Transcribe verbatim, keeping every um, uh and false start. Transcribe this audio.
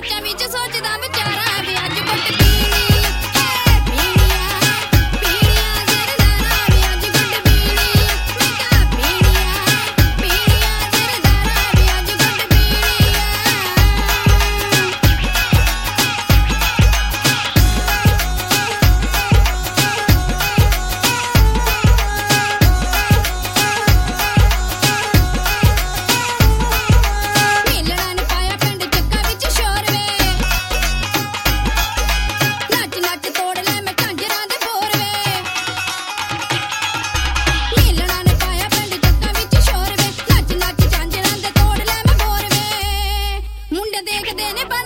ਸੋਚਾਂ ਵਿੱਚ ਸੋਚਦਾ ਵਿਚਾਰਾਂ ਵੀ ਅੱਜ ਗੁੱਟ ਪੀਣੀ ਪੀਣੀਆਂ ਪੀਣੀਆਂ ਜ਼ਰਦਾਰਾਂ ਵੀ ਅੱਜ ਗੁੱਟ ਪੀਣੀ ਮੈਂ ਕਿਹਾ ਪੀਣੀਆਂ ਪੀਣੀਆਂ ਜ਼ਰਦਾਰਾਂ ਵੀ ਅੱਜ ਗੁੱਟ ਪੀਣੀਆਂ ਮੇਲਣਾ ਨੇ ਪਾਇਆ ਪਿੰਡ ਚੱਕਾ ਵਿੱਚ ਸ਼ੋਰ ਵੇ ਨੱਚ ਨੱਚ ਤੋੜ ਲੈ ਮੈਂ ਝਾਂਜਰਾਂ ਦੇ ਬੋਰ ਵੇ ਮੇਲਣਾ ਨੇ ਪਾਇਆ ਪਿੰਡ ਚੱਕਾ ਵਿੱਚ ਸ਼ੋਰ ਵੇ ਨੱਚ ਨੱਚ ਝਾਂਜਰਾਂ ਦੇ ਤੋੜ ਲੈ ਮੈਂ ਬੋਰ ਵੇ ਮੁੰਡੇ ਦੇਖਦੇ ਨੇ